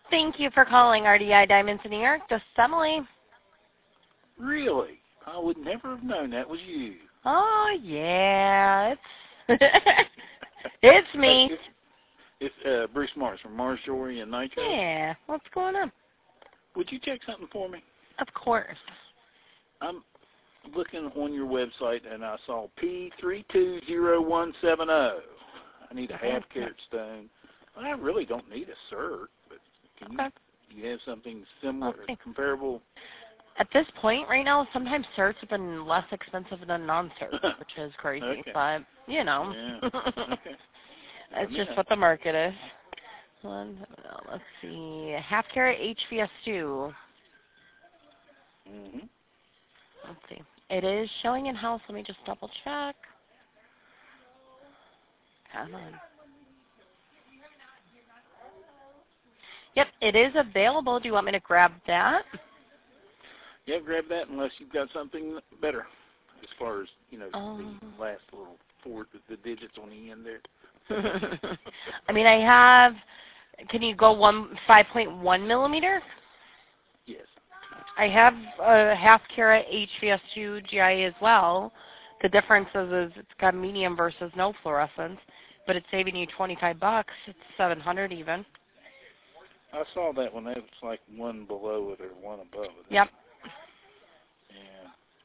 Thank you for calling RDI Diamonds in New York. This is Emily. Really? I would never have known that was you. Oh, yeah. It's me. It's Bruce Mars from Mars Jewelry and Nitro. Yeah. What's going on? Would you check something for me? Of course. I'm looking on your website, and I saw P320170. I need a half-carat stone. I really don't need a cert, but can you have something similar, comparable? At this point, right now, sometimes certs have been less expensive than non-certs, which is crazy. Okay. But, you know, Yeah. Okay. it's just what the market is. Let's see. Half-carat HVS2. Mm-hmm. Let's see. It is showing in-house. Let me just double-check. Come on. Yep, it is available. Do you want me to grab that? Yeah, grab that unless you've got something better as far as, the last little the digits on the end there. I mean, I have, can you go 5.1 millimeter? Yes. I have a half-carat HVS2 GI as well. The difference is it's got medium versus no fluorescence, but it's saving you $25. It's $700 even. I saw that one. That was like one below it or one above it. Yep. Yeah.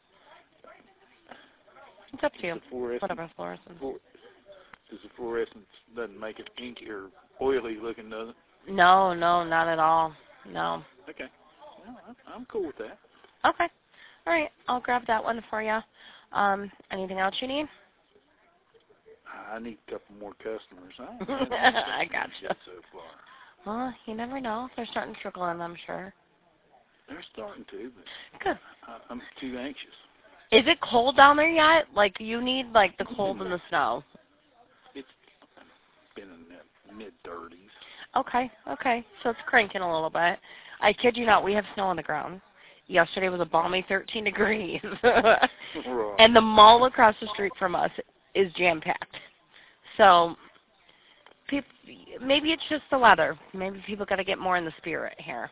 It's up to you. Whatever fluorescence. Does the fluorescence doesn't make it inky or oily looking, does it? No, not at all. No. Okay. Well, I'm cool with that. Okay. All right. I'll grab that one for you. Anything else you need? I need a couple more customers. I got you. So far. Well, you never know. They're starting to trickle in, I'm sure. They're starting to, but good. I'm too anxious. Is it cold down there yet? Like, you need, like, the cold and the snow? It's been in the mid-30s. Okay. So it's cranking a little bit. I kid you not, we have snow on the ground. Yesterday was a balmy 13 degrees. Right. And the mall across the street from us is jam-packed. So maybe it's just the weather. Maybe people got to get more in the spirit here.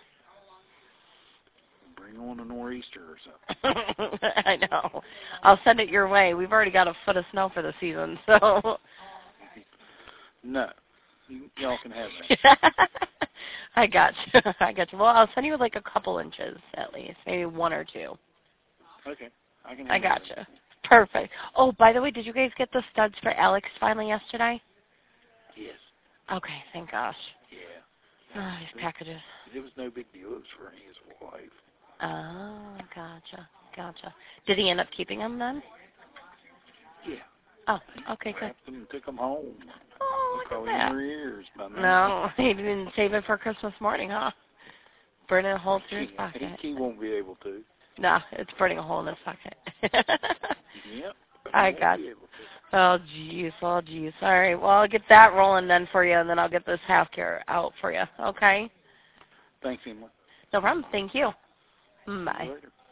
Bring on a nor'easter or something. I know. I'll send it your way. We've already got a foot of snow for the season, so. No. Y'all can have that. I got you. Well, I'll send you like a couple inches at least, maybe 1 or 2. Okay. I got you. Perfect. Oh, by the way, did you guys get the studs for Alex finally yesterday? Yes. Okay, thank gosh. Yeah. Oh, these packages. It was no big deal. It was for his wife. Oh, gotcha. Did he end up keeping them then? Yeah. Oh, okay, good. Wrapped them and took them home. Oh, look at that. In your ears by now. No, he didn't save it for Christmas morning, huh? Burning a hole through his pocket. He won't be able to. No, it's burning a hole in his pocket. Yep. I got you. Oh, jeez. All right, well, I'll get that rolling then for you, and then I'll get this half-carat out for you, okay? Thanks, Emily. No problem. Thank you. Bye. Later.